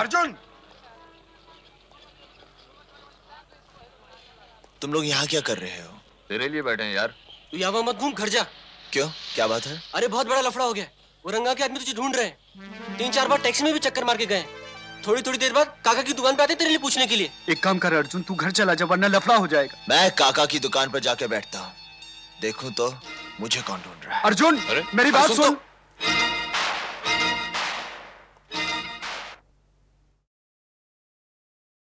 अर्जुन, तुम लोग यहाँ क्या कर रहे हो? तेरे लिए बैठे हैं यार। तू यहाँ मत घूम, घर जा। क्यों, क्या बात है? अरे बहुत बड़ा लफड़ा हो गया। वो रंगा के आदमी तुझे ढूंढ रहे हैं। 3-4 बार टैक्सी में भी चक्कर मार के गए। थोड़ी थोड़ी देर बाद काका की दुकान पे आते तेरे लिए पूछने के लिए। एक काम कर अर्जुन, तू घर चला जा वरना लफड़ा हो जाएगा। मैं काका की दुकान पर जाके बैठता हूँ, देखूं तो मुझे कौन ढूंढ रहा है। अर्जुन, अरे, मेरी बात सुन सुन। तो।